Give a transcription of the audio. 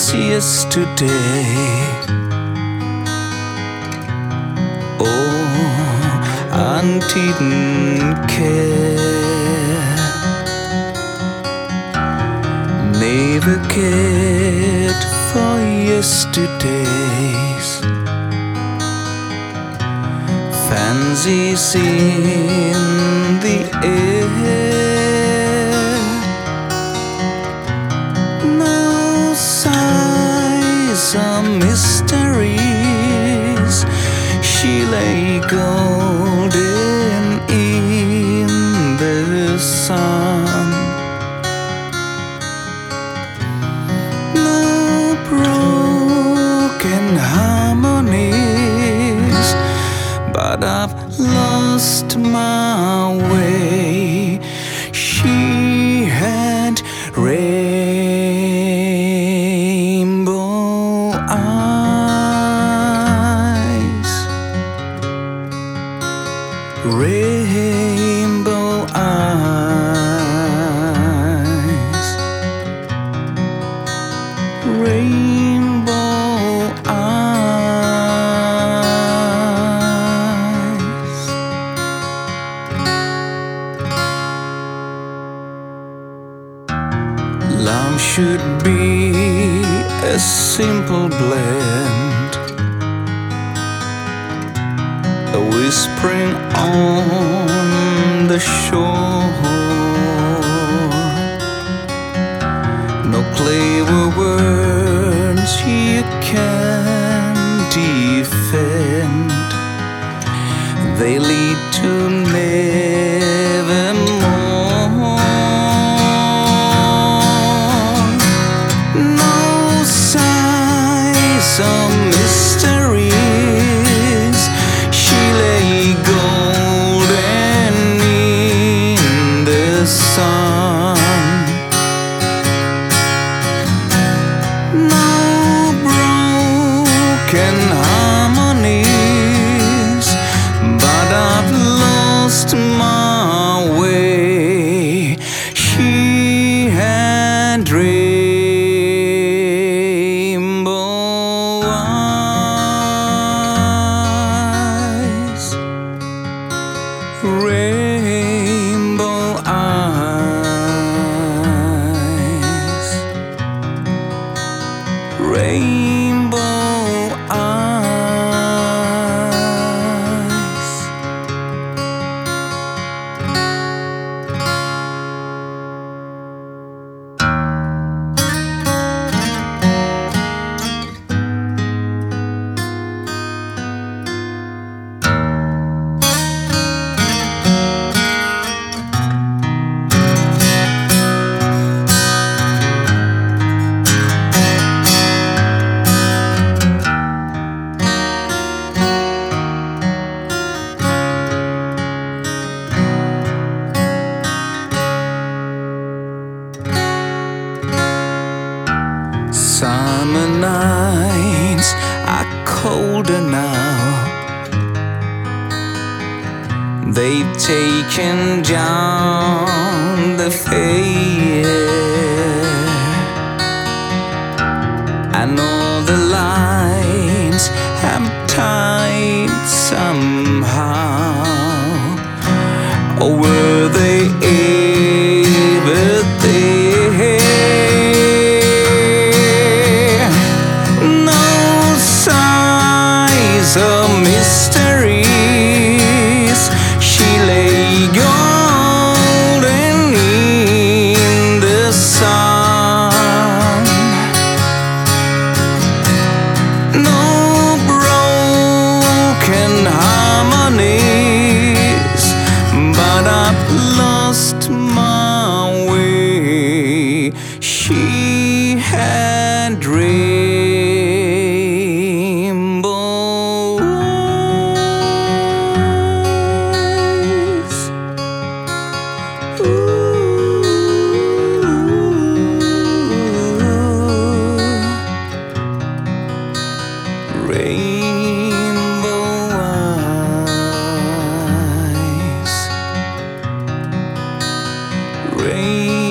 yesterday. Oh, I didn't care, never cared for yesterdays. Fancies in the air, no sighs or mysteries. She lay golden in the sun. No broken harmonies, but I've lost my way. She had rainbow eyes, rainbow eyes, rainbow eyes. Love should be a simple blend, a whispering on the shore, no clever words you can defend. They lead to nevermore. No sighs or mysteries. She lay golden in the sun. No broken harmonies, but I've lost my way. She had rainbow eyes, rainbow eyes, rainbow eyes. Summer nights are colder now. They've taken down the fair. I know the lines have tied somehow. Or were they ever there? Of mysteries, she lay golden in the sun. No broken harmonies, but I've lost my way. She had rainbow eyes. Rainbow eyes, rainbow